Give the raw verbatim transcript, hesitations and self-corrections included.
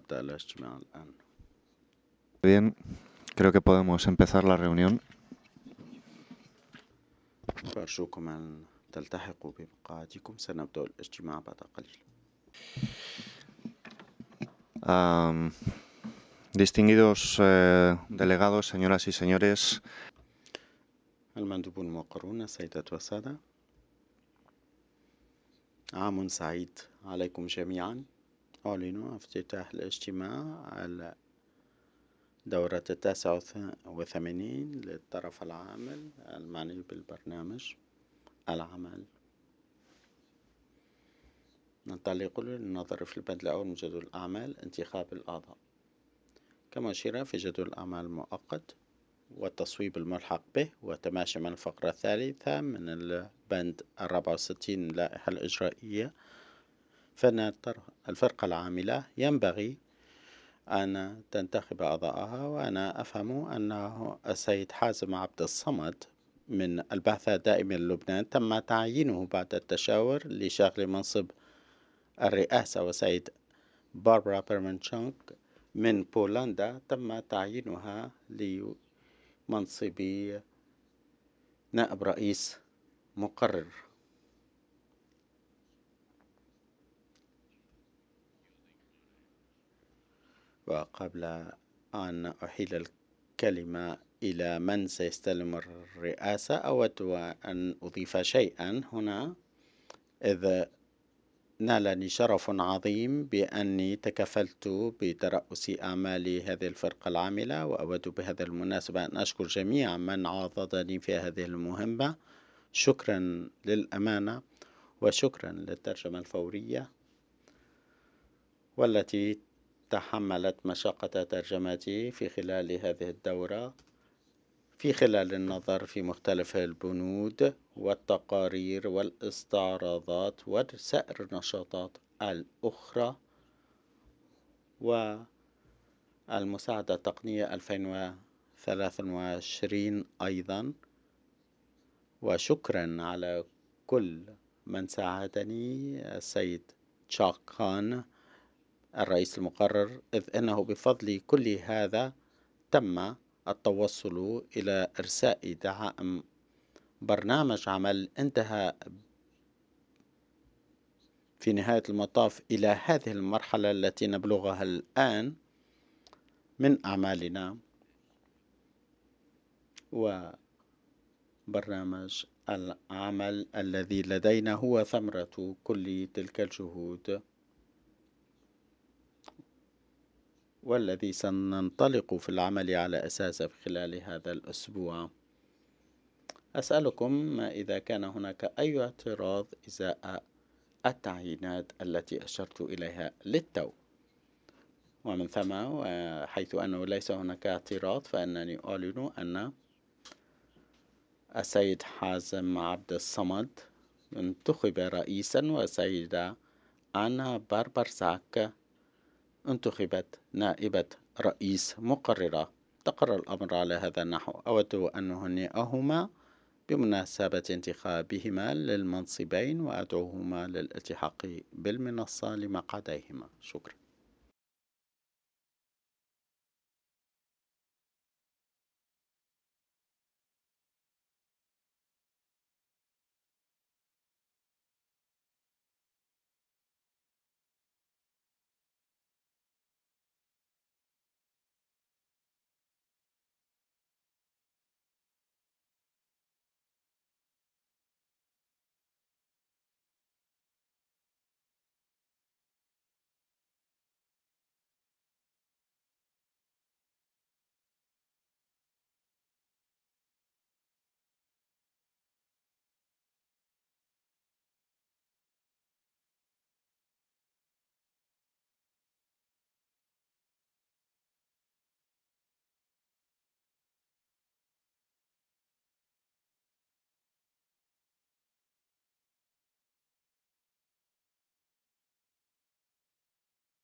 نبدأ الاجتماع الآن. Bien, creo que podemos empezar la reunión. فأرجوكم أن تلتحقوا بمقاعدكم، سنبدأ الاجتماع بعد قليل. Am, distinguidos eh, delegados, señoras y señores, المندوبون الموقرون، السيدات والسادة، عام سعيد عليكم جميعا. أعلن افتتاح الاجتماع على دورة التاسعة وثمانين للطرف العامل المعني بالبرنامج العمل. ننطلق للنظر في البند الأول من جدول الأعمال، انتخاب الأعضاء. كما أشير في جدول الأعمال المؤقت والتصويب الملحق به وتماشى مع الفقرة الثالثة من البند الرابع والستين من اللائحة الإجرائية، فإن الفرقة العاملة ينبغي أن تنتخب أعضاءها، وأنا أفهم أنه السيد حازم عبد الصمد من البعثة الدائمة للبنان تم تعيينه بعد التشاور لشغل منصب الرئاسة، وسيد باربرا بيرمنشونك من بولندا تم تعيينها لمنصب نائب رئيس مقرر. وقبل أن أحيل الكلمة إلى من سيستلم الرئاسة، أود أن أضيف شيئا هنا، إذ نالني شرف عظيم بأني تكفلت بترأس أعمال هذه الفرقة العاملة، وأود بهذا المناسبة أن أشكر جميع من عاضدني في هذه المهمة. شكرا للأمانة، وشكرا للترجمة الفورية والتي تحملت مشقة ترجمتي في خلال هذه الدورة، في خلال النظر في مختلف البنود والتقارير والاستعراضات وسائر النشاطات الأخرى والمساعدة التقنية ألفين وثلاثة وعشرين أيضا. وشكرا على كل من ساعدني، السيد تشاك خان الرئيس المقرر، إذ أنه بفضل كل هذا تم التوصل إلى إرساء دعائم برنامج عمل انتهى في نهاية المطاف إلى هذه المرحلة التي نبلغها الآن من أعمالنا. وبرنامج العمل الذي لدينا هو ثمرة كل تلك الجهود، والذي سننطلق في العمل على أساسه خلال هذا الأسبوع. أسألكم إذا كان هناك أي اعتراض إزاء التعيينات التي أشرت إليها للتو، ومن ثم حيث أنه ليس هناك اعتراض فإنني أعلن أن السيد حازم عبد الصمد انتخب رئيسا، وسيدة أنا باربرساك انتخبت نائبة رئيس مقررة. تقرر الأمر على هذا النحو. أود أن أهنئهما بمناسبة انتخابهما للمنصبين، وأدعوهما للالتحاق بالمنصة لمقعديهما. شكرا.